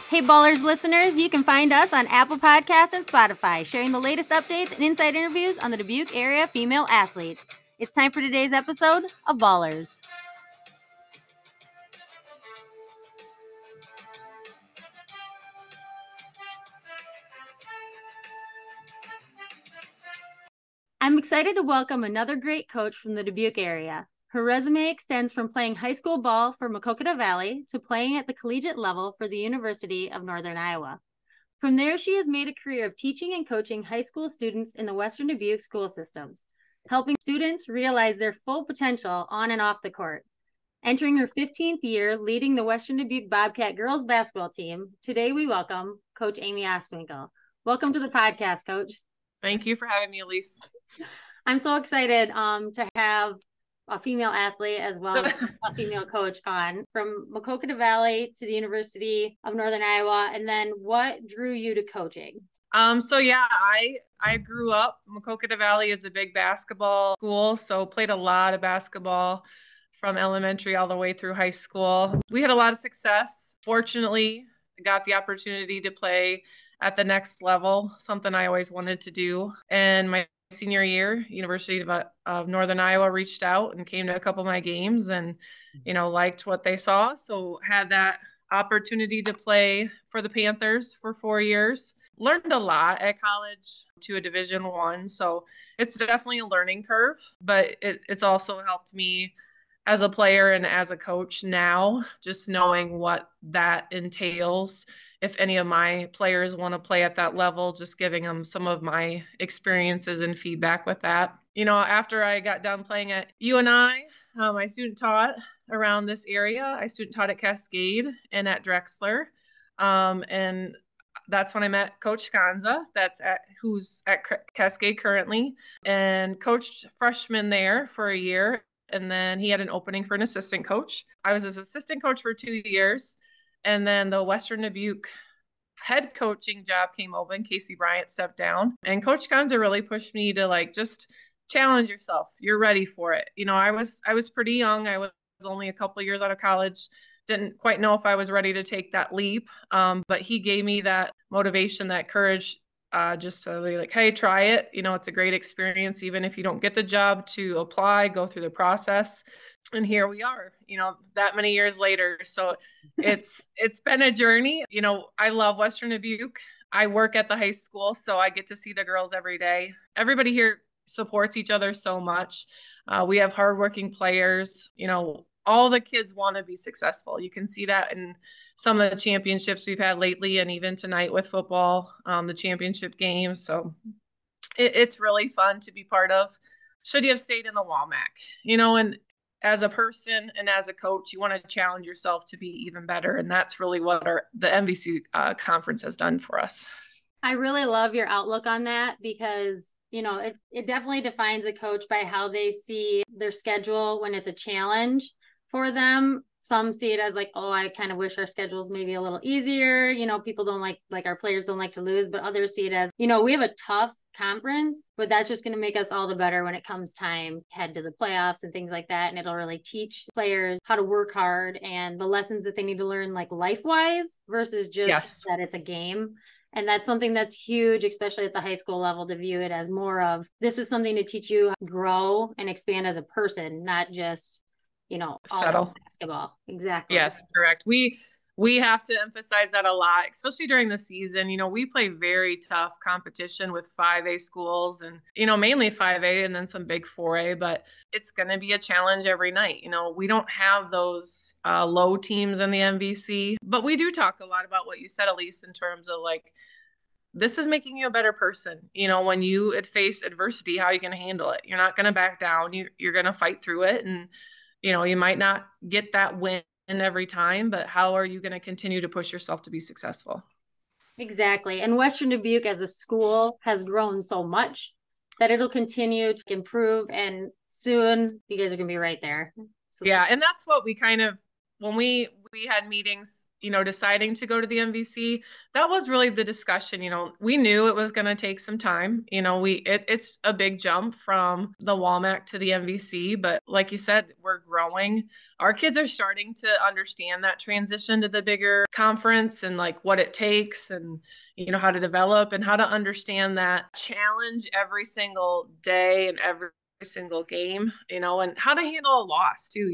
Hey Ballers listeners, you can find us on Apple Podcasts and Spotify, sharing the latest updates and inside interviews on the Dubuque area female athletes. It's time for today's episode of Ballers. I'm excited to welcome another great coach from the Dubuque area. Her resume extends from playing high school ball for Maquoketa Valley to playing at the collegiate level for the University of Northern Iowa. From there, she has made a career of teaching and coaching high school students in the Western Dubuque school systems, helping students realize their full potential on and off the court. Entering her 15th year leading the Western Dubuque Bobcat girls basketball team, today we welcome Coach Amy Ostwinkle. Welcome to the podcast, Coach. Thank you for having me, Elise. I'm so excited to have a female athlete as well as a female coach on, from Maquoketa Valley to the University of Northern Iowa. And then what drew you to coaching? I grew up, Maquoketa Valley is a big basketball school, so played a lot of basketball from elementary all the way through high school. We had a lot of success. Fortunately, I got the opportunity to play at the next level, something I always wanted to do. And my senior year, University of Northern Iowa reached out and came to a couple of my games and, liked what they saw. So had that opportunity to play for the Panthers for 4 years. Learned a lot at college to a Division I. So it's definitely a learning curve, but it's also helped me as a player and as a coach now, just knowing what that entails. If any of my players want to play at that level, just giving them some of my experiences and feedback with that. After I got done playing at UNI, I student taught around this area. I student taught at Cascade and at Drexler. And that's when I met Coach Scanza, who's at Cascade currently, and coached freshmen there for a year. And then he had an opening for an assistant coach. I was his assistant coach for 2 years. And then the Western Dubuque head coaching job came open. Casey Bryant stepped down. And Coach Scanza really pushed me to just challenge yourself. You're ready for it. I was pretty young. I was only a couple of years out of college. Didn't quite know if I was ready to take that leap. But he gave me that motivation, that courage, just to be like, hey, try it. It's a great experience, even if you don't get the job, to apply, go through the process. And here we are, that many years later. So it's been a journey. I love Western Dubuque. I work at the high school, so I get to see the girls every day. Everybody here supports each other so much. We have hardworking players. All the kids want to be successful. You can see that in some of the championships we've had lately, and even tonight with football, the championship games. So it's really fun to be part of. Should you have stayed in the WAMAC, and as a person and as a coach, you want to challenge yourself to be even better. And that's really what the MVC conference has done for us. I really love your outlook on that, because it definitely defines a coach by how they see their schedule when it's a challenge for them. Some see it as like, oh, I kind of wish our schedule's maybe a little easier. People don't like our players don't like to lose, but others see it as, we have a tough conference, but that's just going to make us all the better when it comes time head to the playoffs and things like that. And it'll really teach players how to work hard and the lessons that they need to learn, like life-wise, versus just that it's a game. And that's something that's huge, especially at the high school level, to view it as more of, this is something to teach you how to grow and expand as a person, not just, settle basketball. Exactly. Yes, correct. We have to emphasize that a lot, especially during the season. We play very tough competition with 5A schools and, mainly 5A and then some big 4A, but it's going to be a challenge every night. We don't have those low teams in the MVC, but we do talk a lot about what you said, Elise, in terms of this is making you a better person. When you face adversity, how are you going to handle it? You're not going to back down. You're going to fight through it. And, you might not get that win every time, but how are you going to continue to push yourself to be successful? Exactly. And Western Dubuque as a school has grown so much that it'll continue to improve, and soon you guys are going to be right there. Yeah. And that's what we kind of, when we we had meetings, deciding to go to the MVC, that was really the discussion. We knew it was going to take some time. It's a big jump from the WAMAC to the MVC, but like you said, we're growing. Our kids are starting to understand that transition to the bigger conference and like what it takes and, how to develop and how to understand that challenge every single day and every single game, and how to handle a loss too.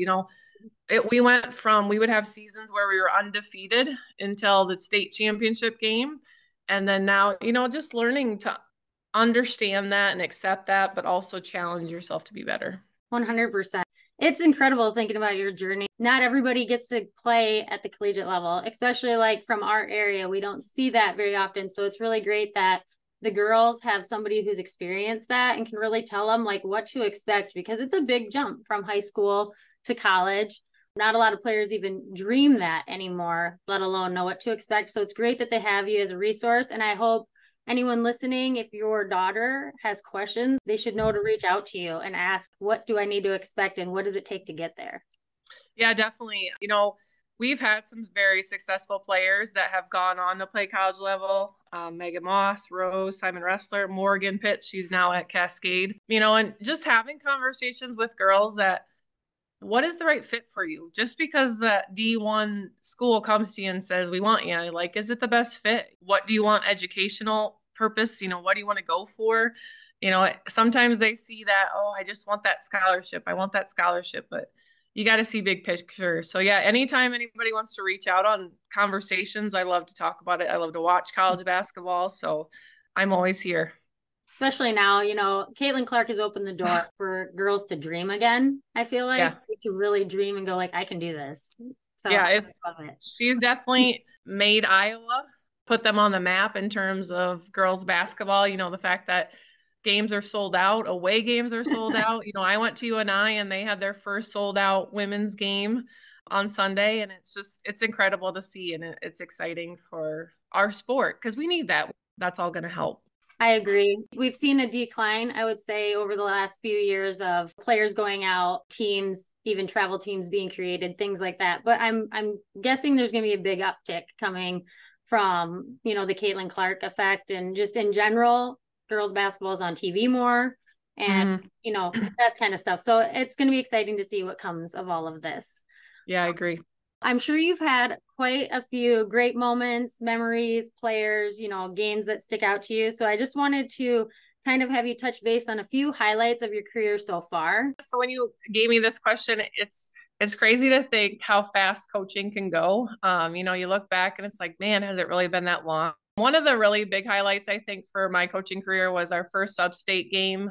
We went from, we would have seasons where we were undefeated until the state championship game. And then now, just learning to understand that and accept that, but also challenge yourself to be better. 100%. It's incredible thinking about your journey. Not everybody gets to play at the collegiate level, especially like from our area. We don't see that very often. So it's really great that the girls have somebody who's experienced that and can really tell them like what to expect, because it's a big jump from high school to college. Not a lot of players even dream that anymore, let alone know what to expect. So it's great that they have you as a resource. And I hope anyone listening, if your daughter has questions, they should know to reach out to you and ask, what do I need to expect and what does it take to get there? Yeah, definitely. We've had some very successful players that have gone on to play college level. Megan Moss, Rose, Simon Ressler, Morgan Pitts, she's now at Cascade, and just having conversations with girls that what is the right fit for you? Just because that D1 school comes to you and says, we want you, like, is it the best fit? What do you want educational purpose? What do you want to go for? Sometimes they see that, oh, I just want that scholarship. I want that scholarship, but you got to see big picture. So yeah, anytime anybody wants to reach out on conversations, I love to talk about it. I love to watch college basketball. So I'm always here. Especially now, Caitlin Clark has opened the door for girls to dream again. I feel like to really dream and go like, I can do this. So yeah, she's definitely made Iowa, put them on the map in terms of girls basketball. The fact that games are sold out, away games are sold out. I went to UNI and they had their first sold out women's game on Sunday. And it's incredible to see. And it's exciting for our sport because we need that. That's all going to help. I agree. We've seen a decline, I would say, over the last few years of players going out, teams, even travel teams being created, things like that. But I'm guessing there's going to be a big uptick coming from, the Caitlin Clark effect and just in general, girls basketball is on TV more and, that kind of stuff. So it's going to be exciting to see what comes of all of this. Yeah, I agree. I'm sure you've had quite a few great moments, memories, players, games that stick out to you. So I just wanted to kind of have you touch base on a few highlights of your career so far. So when you gave me this question, it's crazy to think how fast coaching can go. You look back and it's like, man, has it really been that long? One of the really big highlights, I think, for my coaching career was our first sub-state game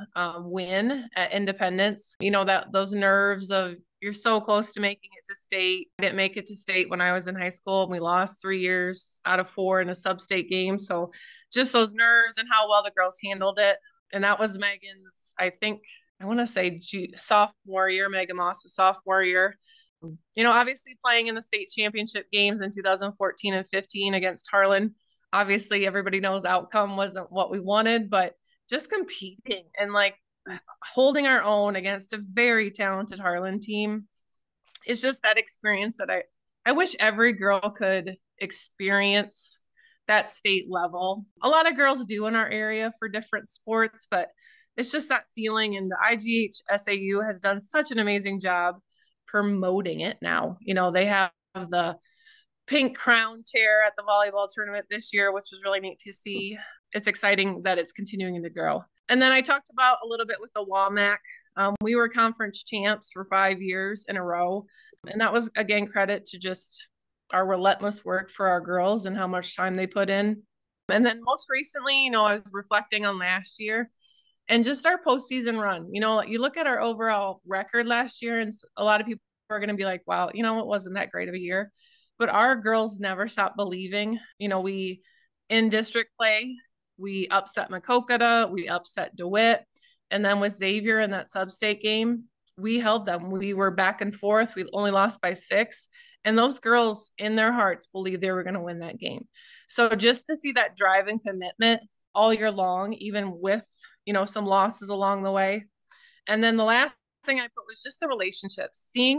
win at Independence. Those nerves of you're so close to making it to state. I didn't make it to state when I was in high school, and we lost 3 years out of 4 in a sub-state game. So just those nerves and how well the girls handled it. And that was Megan's, I think, I want to say sophomore year, Megan Moss's sophomore year. Obviously playing in the state championship games in 2014 and 15 against Harlan. Obviously, everybody knows outcome wasn't what we wanted, but just competing and like holding our own against a very talented Harlan team is just that experience that I wish every girl could experience that state level. A lot of girls do in our area for different sports, but it's just that feeling. And the IGH SAU has done such an amazing job promoting it now. They have the pink crown chair at the volleyball tournament this year, which was really neat to see. It's exciting that it's continuing to grow. And then I talked about a little bit with the WAMAC. We were conference champs for 5 years in a row. And that was, again, credit to just our relentless work for our girls and how much time they put in. And then most recently, I was reflecting on last year and just our postseason run. You look at our overall record last year, and a lot of people are going to be like, wow, it wasn't that great of a year. But our girls never stopped believing. We in district play, we upset Maquoketa, we upset DeWitt. And then with Xavier in that sub-state game, we held them. We were back and forth. We only lost by 6. And those girls in their hearts believed they were going to win that game. So just to see that drive and commitment all year long, even with, some losses along the way. And then the last thing I put was just the relationships, seeing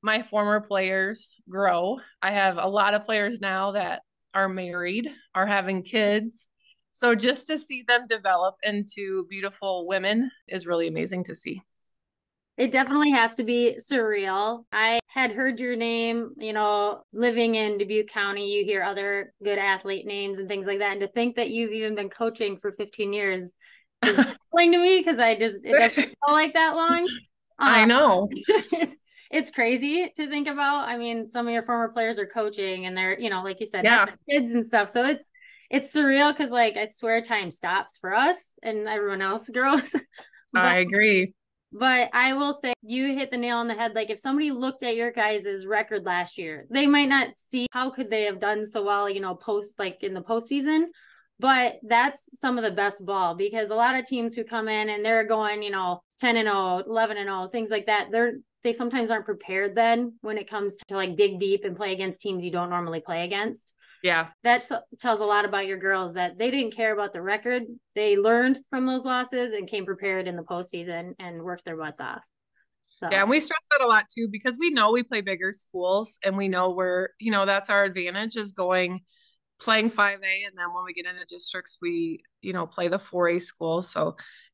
my former players grow. I have a lot of players now that are married, are having kids. So just to see them develop into beautiful women is really amazing to see. It definitely has to be surreal. I had heard your name, living in Dubuque County, you hear other good athlete names and things like that. And to think that you've even been coaching for 15 years is baffling to me because it doesn't feel like that long. I know. It's crazy to think about. I mean, some of your former players are coaching and they're, like you said, Yeah, kids and stuff. So it's surreal because I swear time stops for us and everyone else grows. I agree. But I will say you hit the nail on the head. Like if somebody looked at your guys' record last year, they might not see how could they have done so well, post like in the postseason. But that's some of the best ball because a lot of teams who come in and they're going, 10-0, 11-0, things like that. They sometimes aren't prepared then when it comes to like dig deep and play against teams you don't normally play against. Yeah. That tells a lot about your girls that they didn't care about the record. They learned from those losses and came prepared in the postseason and worked their butts off. So. Yeah, and we stress that a lot too because we know we play bigger schools and we know that's our advantage is playing 5A, and then when we get into districts we play the 4A school. So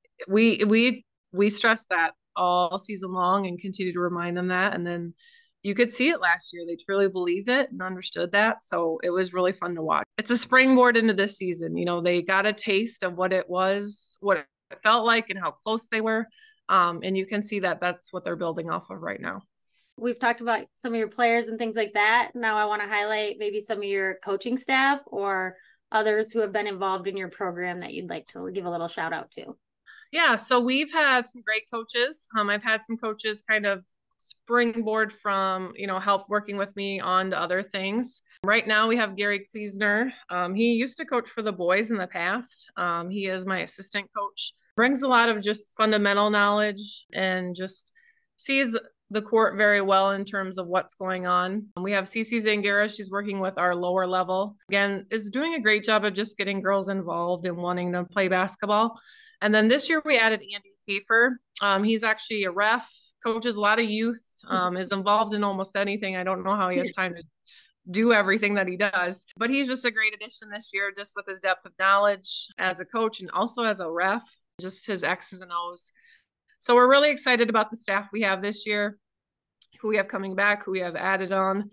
we stress that all season long and continue to remind them that. And then you could see it last year. They truly believed it and understood that. So it was really fun to watch. It's a springboard into this season. They got a taste of what it was, what it felt like, and how close they were. And you can see that that's what they're building off of right now. We've talked about some of your players and things like that. Now I want to highlight maybe some of your coaching staff or others who have been involved in your program that you'd like to give a little shout out to. Yeah, so we've had some great coaches. I've had some coaches kind of springboard from, help working with me on to other things. Right now we have Gary Kleesner. He used to coach for the boys in the past. He is my assistant coach. Brings a lot of just fundamental knowledge and just sees the court very well in terms of what's going on. We have Cece Zangara. She's working with our lower level. Again, is doing a great job of just getting girls involved and wanting to play basketball. And then this year we added Andy Hafer. He's actually a ref, coaches a lot of youth, is involved in almost anything. I don't know how he has time to do everything that he does, but he's just a great addition this year, just with his depth of knowledge as a coach and also as a ref, just his X's and O's. So we're really excited about the staff we have this year, who we have coming back, who we have added on.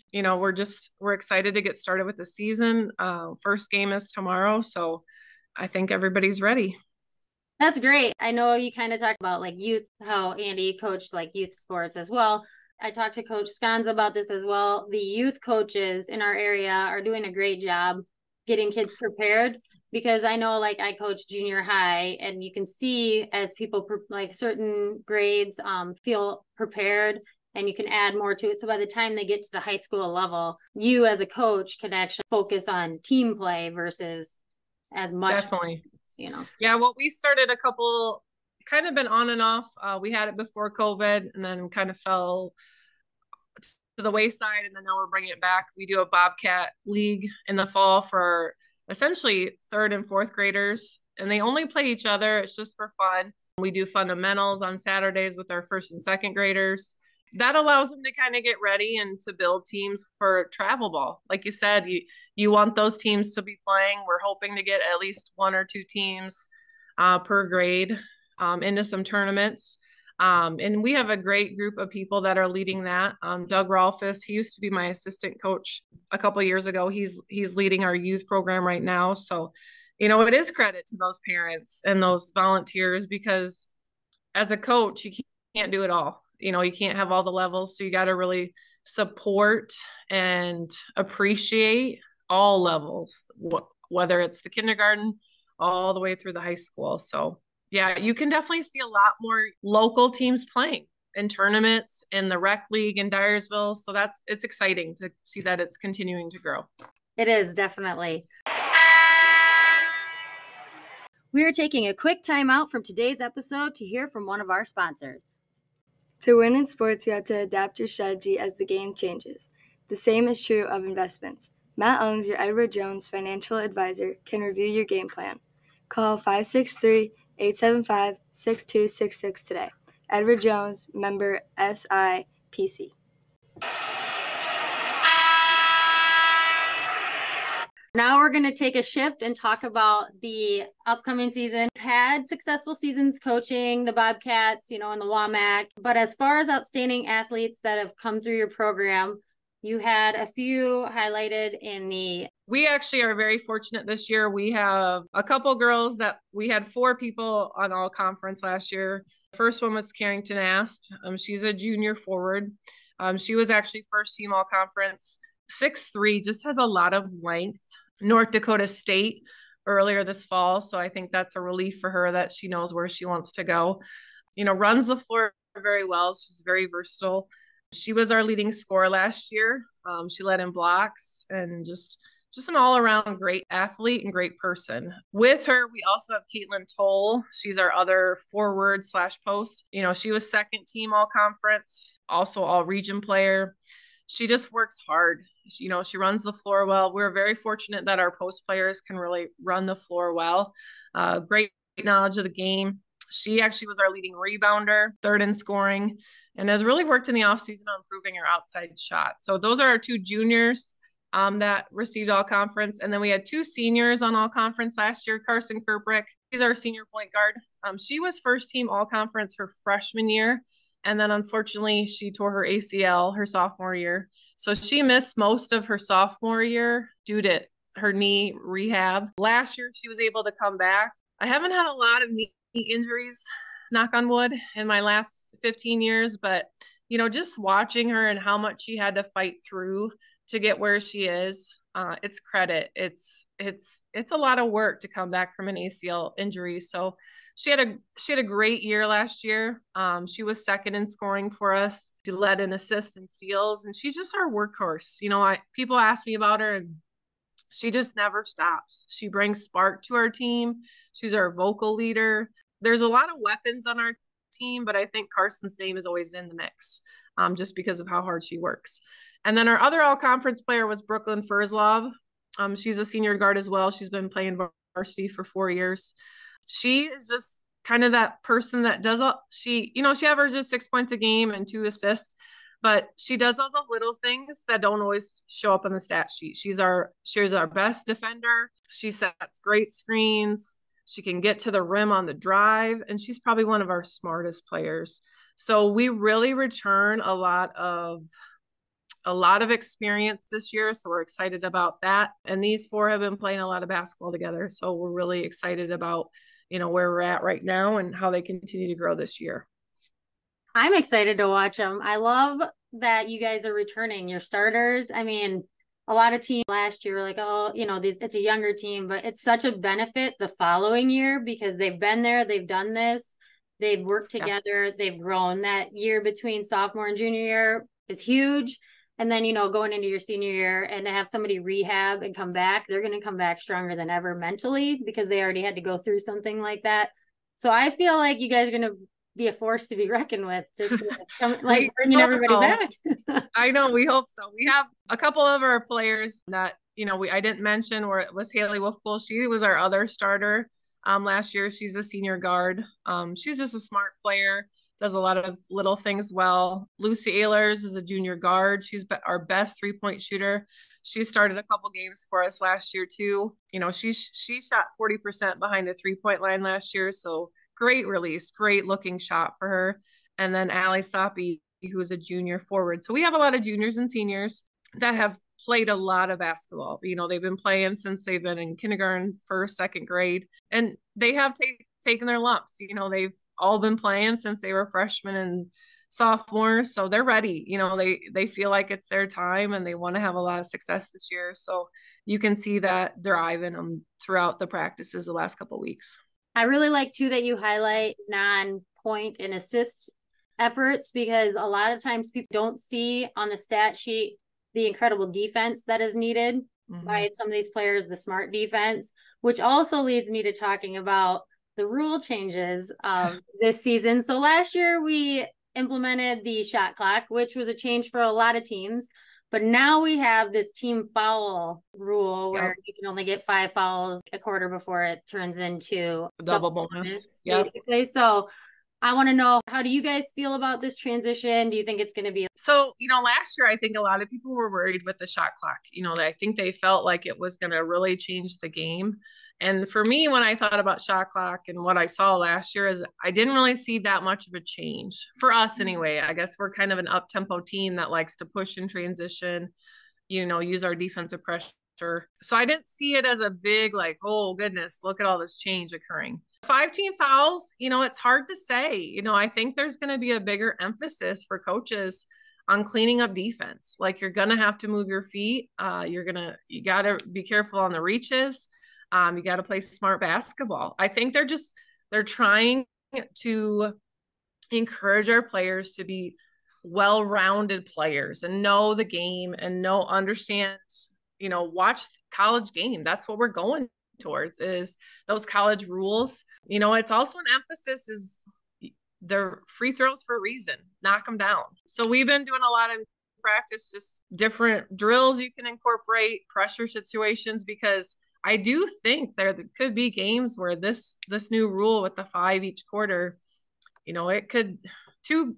We're excited to get started with the season. First game is tomorrow. So I think everybody's ready. That's great. I know you kind of talked about like youth, how Andy coached like youth sports as well. I talked to Coach Sconz about this as well. The youth coaches in our area are doing a great job getting kids prepared because I know like I coach junior high and you can see as people like certain grades feel prepared and you can add more to it. So by the time they get to the high school level, you as a coach can actually focus on team play versus as much. Definitely. Yeah, well, we started a couple, kind of been on and off. We had it before COVID and then kind of fell to the wayside, and then now we're bringing it back. We do a Bobcat League in the fall for essentially third and fourth graders, and they only play each other. It's just for fun. We do fundamentals on Saturdays with our first and second graders. That allows them to kind of get ready and to build teams for travel ball. Like you said, you want those teams to be playing. We're hoping to get at least one or two teams per grade into some tournaments. And we have a great group of people that are leading that. Doug Rolfus, he used to be my assistant coach a couple of years ago. He's leading our youth program right now. So, it is credit to those parents and those volunteers because as a coach, you can't do it all. You can't have all the levels. So you got to really support and appreciate all levels, whether it's the kindergarten all the way through the high school. So yeah, you can definitely see a lot more local teams playing in tournaments in the rec league in Dyersville. So it's exciting to see that it's continuing to grow. It is definitely. We are taking a quick time out from today's episode to hear from one of our sponsors. To win in sports, you have to adapt your strategy as the game changes. The same is true of investments. Matt Owens, your Edward Jones financial advisor, can review your game plan. Call 563-875-6266 today. Edward Jones, member SIPC. Now we're going to take a shift and talk about the upcoming season. Had successful seasons coaching the Bobcats, in the WAMAC. But as far as outstanding athletes that have come through your program, you had a few highlighted in the... We actually are very fortunate this year. We have a couple girls that we had 4 people on all conference last year. First one was Carrington Asp. She's a junior forward. She was actually first team all conference. 6'3", just has a lot of length. North Dakota State earlier this fall. So I think that's a relief for her that she knows where she wants to go. Runs the floor very well. She's very versatile. She was our leading scorer last year. She led in blocks and just an all-around great athlete and great person. With her, we also have Caitlin Toll. She's our other forward/post. She was second team all conference, also all region player. She just works hard. She runs the floor well. We're very fortunate that our post players can really run the floor well. Great knowledge of the game. She actually was our leading rebounder, third in scoring, and has really worked in the offseason on improving her outside shot. So those are our 2 juniors that received all conference. And then we had 2 seniors on all conference last year. Carson Kirprick, she's our senior point guard. She was first team all conference her freshman year. And then unfortunately she tore her ACL her sophomore year. So she missed most of her sophomore year due to her knee rehab. Last year she was able to come back. I haven't had a lot of knee injuries, knock on wood, in my last 15 years, but just watching her and how much she had to fight through to get where she is, it's credit. It's a lot of work to come back from an ACL injury. So she had a great year last year. She was second in scoring for us. She led in assists and steals, and she's just our workhorse. People ask me about her, and she just never stops. She brings spark to our team. She's our vocal leader. There's a lot of weapons on our team, but I think Carson's name is always in the mix, just because of how hard she works. And then our other all-conference player was Brooklyn Furzlov. She's a senior guard as well. She's been playing varsity for 4 years. She is just kind of that person that does she averages 6 points a game and 2 assists, but she does all the little things that don't always show up on the stat sheet. She's our best defender. She sets great screens. She can get to the rim on the drive, and she's probably one of our smartest players. So we really return a lot of experience this year. So we're excited about that. And these 4 have been playing a lot of basketball together. So we're really excited about, where we're at right now and how they continue to grow this year. I'm excited to watch them. I love that you guys are returning your starters. I mean, a lot of teams last year were like, oh, it's a younger team, but it's such a benefit the following year because they've been there, they've done this, they've worked together, they've grown. That year between sophomore and junior year is huge. And then, going into your senior year and to have somebody rehab and come back, they're going to come back stronger than ever mentally because they already had to go through something like that. So I feel like you guys are going to be a force to be reckoned with, just bringing everybody back. I know, we hope so. We have a couple of our players that, I didn't mention, where it was Haley Wolfpool. She was our other starter last year. She's a senior guard. She's just a smart player. Does a lot of little things well. Lucy Ehlers is a junior guard. She's our best 3-point shooter. She started a couple games for us last year too. She shot 40% behind the 3-point line last year. So great release, great looking shot for her. And then Allie Soppy, who's a junior forward. So we have a lot of juniors and seniors that have played a lot of basketball. They've been playing since they've been in kindergarten, first, second grade, and they have taken their lumps. They've all been playing since they were freshmen and sophomores. So they're ready. They feel like it's their time and they want to have a lot of success this year. So you can see that drive in them throughout the practices the last couple of weeks. I really like too that you highlight non-point and assist efforts because a lot of times people don't see on the stat sheet the incredible defense that is needed by some of these players, the smart defense, which also leads me to talking about the rule changes this season. So last year we implemented the shot clock, which was a change for a lot of teams. But now we have this team foul rule where you can only get 5 fouls a quarter before it turns into a double bonus. Basically. So I want to know, how do you guys feel about this transition? Do you think it's going to be? So, last year, I think a lot of people were worried with the shot clock. I think they felt like it was going to really change the game. And for me, when I thought about shot clock and what I saw last year, is I didn't really see that much of a change for us anyway. I guess we're kind of an up-tempo team that likes to push and transition, use our defensive pressure. So I didn't see it as a big, like, oh goodness, look at all this change occurring. 5-team fouls, it's hard to say. I think there's going to be a bigger emphasis for coaches on cleaning up defense. Like, you're going to have to move your feet. You got to be careful on the reaches. You got to play smart basketball. I think they're trying to encourage our players to be well-rounded players and know the game and understand, watch college game. That's what we're going towards, is those college rules. It's also an emphasis is they're free throws for a reason. Knock them down. So we've been doing a lot of practice, just different drills you can incorporate, pressure situations, because I do think there could be games where this new rule with the 5 each quarter, it could two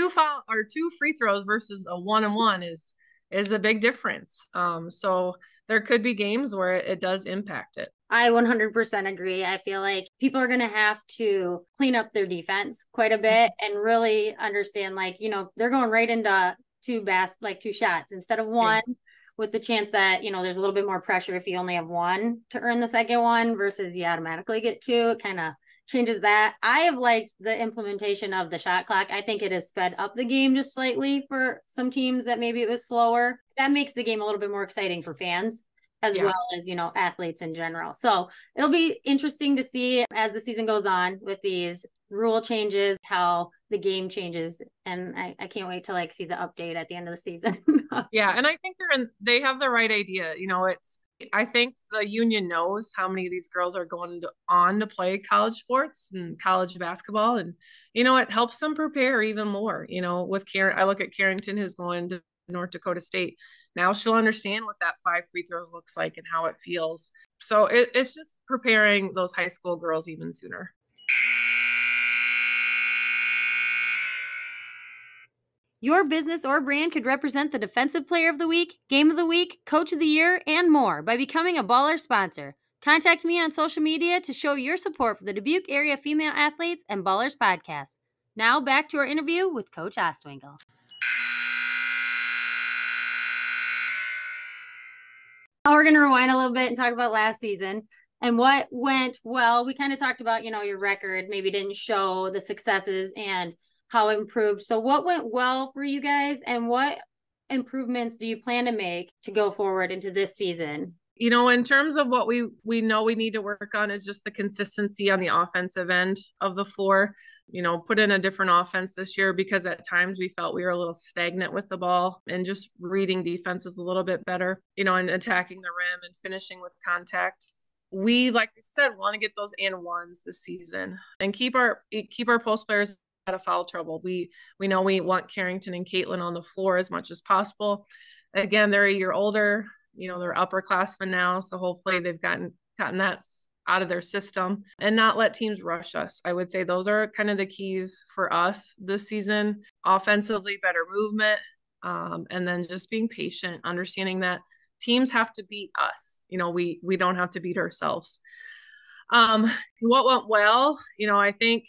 free throws versus a 1-and-1 is a big difference. So there could be games where it does impact it. I 100% agree. I feel like people are going to have to clean up their defense quite a bit and really understand, like, they're going right into two shots instead of one, with the chance that, there's a little bit more pressure if you only have one to earn the second one versus you automatically get two. It kind of changes that. I have liked the implementation of the shot clock. I think it has sped up the game just slightly for some teams that maybe it was slower. That makes the game a little bit more exciting for fans, as well as, athletes in general. So it'll be interesting to see as the season goes on with these rule changes, how the game changes. And I can't wait to see the update at the end of the season. Yeah. And I think they have the right idea. I think the union knows how many of these girls are going on to play college sports and college basketball. And, it helps them prepare even more, with I look at Carrington, who's going to North Dakota State. Now she'll understand what that 5 free throws looks like and how it feels. So it's just preparing those high school girls even sooner. Your business or brand could represent the Defensive Player of the Week, Game of the Week, Coach of the Year, and more by becoming a Baller sponsor. Contact me on social media to show your support for the Dubuque area female athletes and Ballers podcast. Now back to our interview with Coach Ostwinkle. Now we're going to rewind a little bit and talk about last season and what went well. We kind of talked about, your record maybe didn't show the successes and how it improved. So what went well for you guys, and what improvements do you plan to make to go forward into this season? In terms of what we know we need to work on is just the consistency on the offensive end of the floor. Put in a different offense this year, because at times we felt we were a little stagnant with the ball, and just reading defenses a little bit better, and attacking the rim and finishing with contact. We, like we said, want to get those and ones this season and keep our post players out of foul trouble. We know we want Carrington and Caitlin on the floor as much as possible. Again, they're a year older, they're upperclassmen now. So hopefully they've gotten that out of their system and not let teams rush us. I would say those are kind of the keys for us this season. Offensively, better movement, and then just being patient, understanding that teams have to beat us. We don't have to beat ourselves. What went well, I think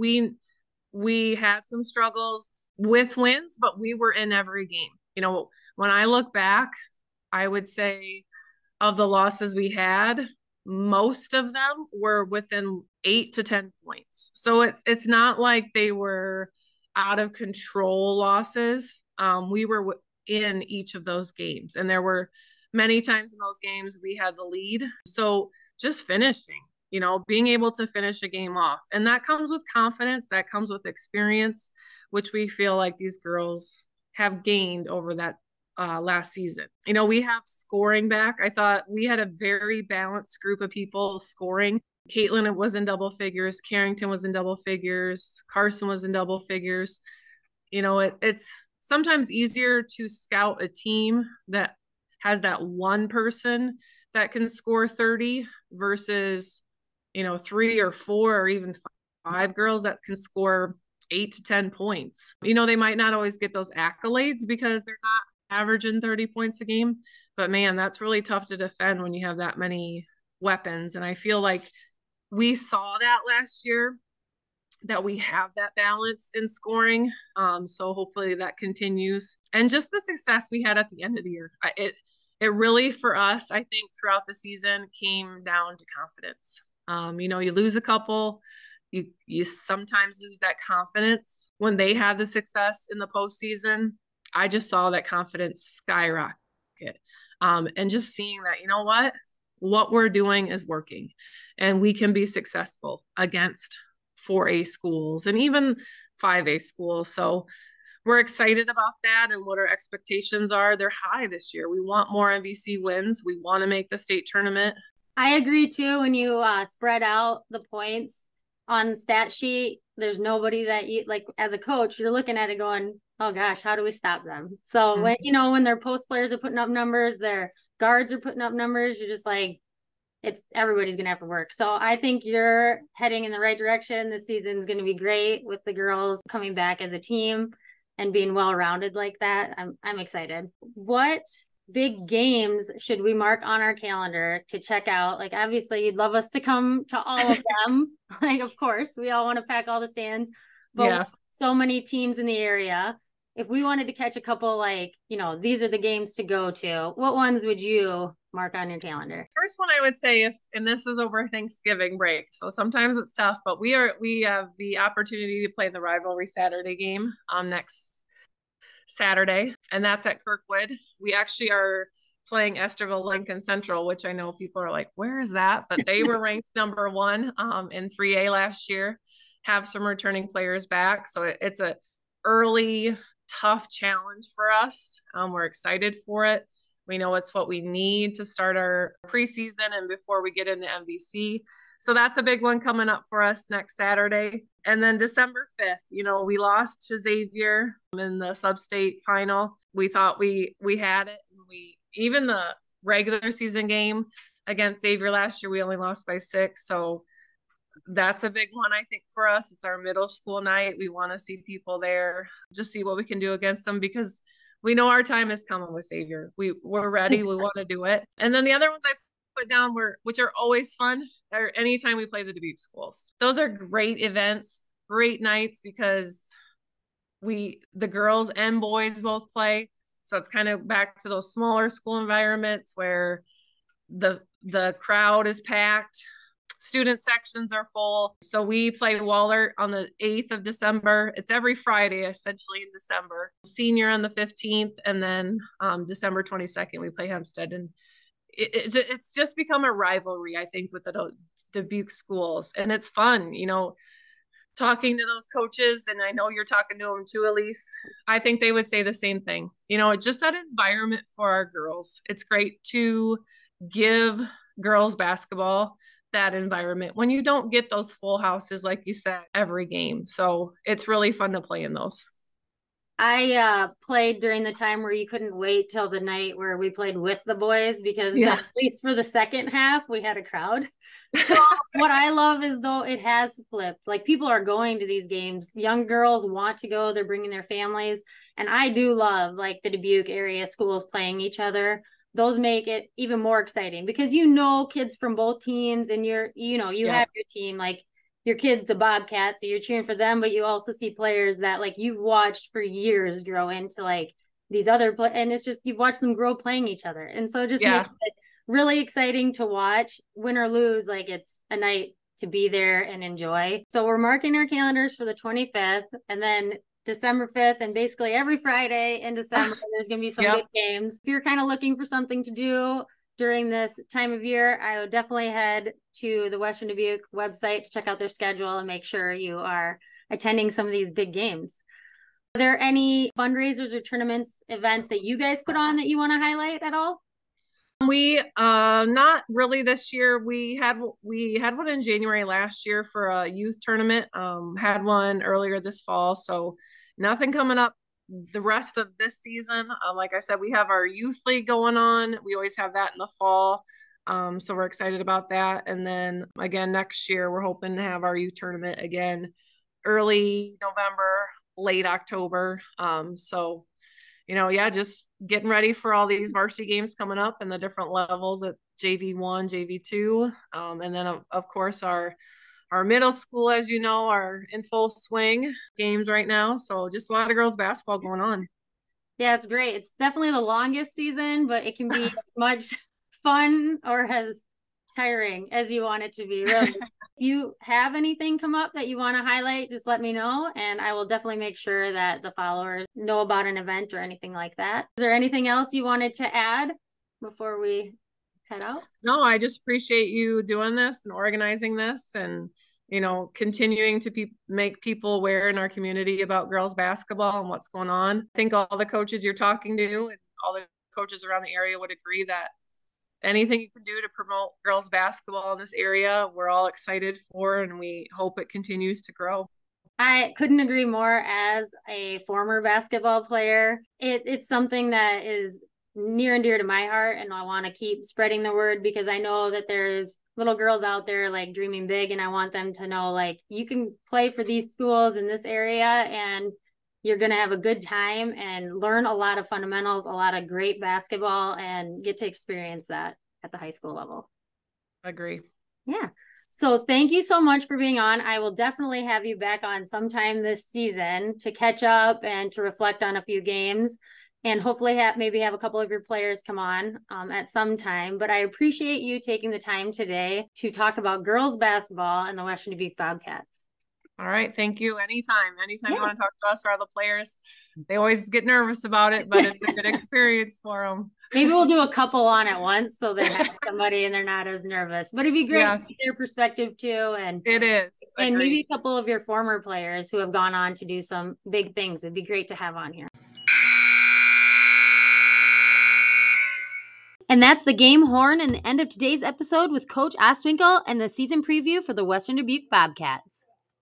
we had some struggles with wins, but we were in every game. When I look back, I would say of the losses we had, most of them were within 8 to 10 points. So it's not like they were out of control losses. We were in each of those games, and there were many times in those games we had the lead. So just finishing, being able to finish a game off. And that comes with confidence, that comes with experience, which we feel like these girls have gained over that last season. We have scoring back. I thought we had a very balanced group of people scoring. Caitlin was in double figures. Carrington was in double figures. Carson was in double figures. It's sometimes easier to scout a team that has that one person that can score 30 versus 3 or 4 or even 5 girls that can score 8 to 10 points. They might not always get those accolades because they're not averaging 30 points a game, but man, that's really tough to defend when you have that many weapons. And I feel like we saw that last year, that we have that balance in scoring. So hopefully that continues. And just the success we had at the end of the year, it really, for us, I think throughout the season came down to confidence. You lose a couple, you sometimes lose that confidence. When they had the success in the postseason, I just saw that confidence skyrocket. And just seeing that, what we're doing is working and we can be successful against 4A schools and even 5A schools. So we're excited about that and what our expectations are. They're high this year. We want more MVC wins. We want to make the state tournament. I agree too. When you spread out the points on the stat sheet, there's nobody that you like as a coach, you're looking at it going, oh gosh, how do we stop them? So when their post players are putting up numbers, their guards are putting up numbers, you're just like, everybody's going to have to work. So I think you're heading in the right direction. This season is going to be great with the girls coming back as a team and being well-rounded like that. I'm excited. What big games should we mark on our calendar to check out? Like, obviously you'd love us to come to all of them. Like, of course, we all want to pack all the stands, but so many teams in the area. If we wanted to catch a couple, these are the games to go to, what ones would you mark on your calendar? First one I would say, and this is over Thanksgiving break, so sometimes it's tough, but we have the opportunity to play the rivalry Saturday game next Saturday, and that's at Kirkwood. We actually are playing Estherville Lincoln Central, which I know people are like, where is that? But they were ranked number 1 in 3A last year, have some returning players back. So it's a early, tough challenge for us. We're excited for it. We know it's what we need to start our preseason and before we get into MVC. So that's a big one coming up for us next Saturday. And then December 5th, we lost to Xavier in the sub-state final. We thought we had it. Even the regular season game against Xavier last year, we only lost by 6. So that's a big one, I think, for us. It's our middle school night. We want to see people there, just see what we can do against them because we know our time is coming with Xavier. We're ready. We want to do it. And then the other ones I put down which are always fun, are anytime we play the Dubuque schools. Those are great events, great nights because the girls and boys both play. So it's kind of back to those smaller school environments where the crowd is packed. Student sections are full. So we play Wahlert on the 8th of December. It's every Friday, essentially, in December. Senior on the 15th, and then December 22nd, we play Hempstead. And it's just become a rivalry, I think, with the Dubuque schools. And it's fun, talking to those coaches. And I know you're talking to them too, Elise. I think they would say the same thing. Just that environment for our girls. It's great to give girls basketball that environment when you don't get those full houses, like you said, every game. So it's really fun to play in those. I played during the time where you couldn't wait till the night where we played with the boys because at least for the second half, we had a crowd. So what I love is though it has flipped. Like people are going to these games. Young girls want to go. They're bringing their families. And I do love like the Dubuque area schools playing each other. Those make it even more exciting because kids from both teams and you have your team, like your kid's a Bobcat, so you're cheering for them, but you also see players that like you've watched for years grow into like these other and it's just you've watched them grow playing each other. And so just makes it really exciting to watch. Win or lose, like it's a night to be there and enjoy. So we're marking our calendars for the 25th and then December 5th, and basically every Friday in December, there's going to be some good games. If you're kind of looking for something to do during this time of year, I would definitely head to the Western Dubuque website to check out their schedule and make sure you are attending some of these big games. Are there any fundraisers or tournaments, events that you guys put on that you want to highlight at all? We not really this year. We had one in January last year for a youth tournament. Had one earlier this fall. So nothing coming up the rest of this season. Like I said, we have our youth league going on. We always have that in the fall. So we're excited about that. And then again, next year, we're hoping to have our youth tournament again early November, late October. So, yeah, just getting ready for all these varsity games coming up and the different levels at JV1, JV2. And then of course our middle school, as you know, are in full swing games right now. So just a lot of girls basketball going on. Yeah, it's great. It's definitely the longest season, but it can be as much fun or as tiring as you want it to be, really. If you have anything come up that you want to highlight, just let me know, and I will definitely make sure that the followers know about an event or anything like that. Is there anything else you wanted to add before we head out? No, I just appreciate you doing this and organizing this and continuing to make people aware in our community about girls basketball and what's going on. I think all the coaches you're talking to and all the coaches around the area would agree that anything you can do to promote girls basketball in this area, we're all excited for, and we hope it continues to grow. I couldn't agree more. As a former basketball player, it's something that is near and dear to my heart, and I want to keep spreading the word because I know that there's little girls out there like dreaming big, and I want them to know like you can play for these schools in this area and you're going to have a good time and learn a lot of fundamentals, a lot of great basketball, and get to experience that at the high school level. Agree. Yeah. So thank you so much for being on. I will definitely have you back on sometime this season to catch up and to reflect on a few games, and hopefully maybe have a couple of your players come on at some time. But I appreciate you taking the time today to talk about girls basketball and the Western Dubuque Bobcats. All right. Thank you. Anytime you want to talk to us or other players, they always get nervous about it, but it's a good experience for them. Maybe we'll do a couple on at once so they have somebody and they're not as nervous, but it'd be great to get their perspective too. And it is. And maybe a couple of your former players who have gone on to do some big things would be great to have on here. And that's the game horn and the end of today's episode with Coach Ostwinkle and the season preview for the Western Dubuque Bobcats.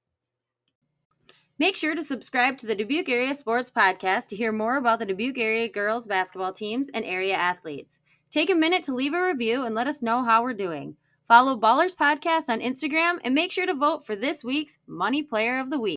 Make sure to subscribe to the Dubuque Area Sports Podcast to hear more about the Dubuque area girls basketball teams and area athletes. Take a minute to leave a review and let us know how we're doing. Follow Ballers Podcast on Instagram and make sure to vote for this week's Money Player of the Week.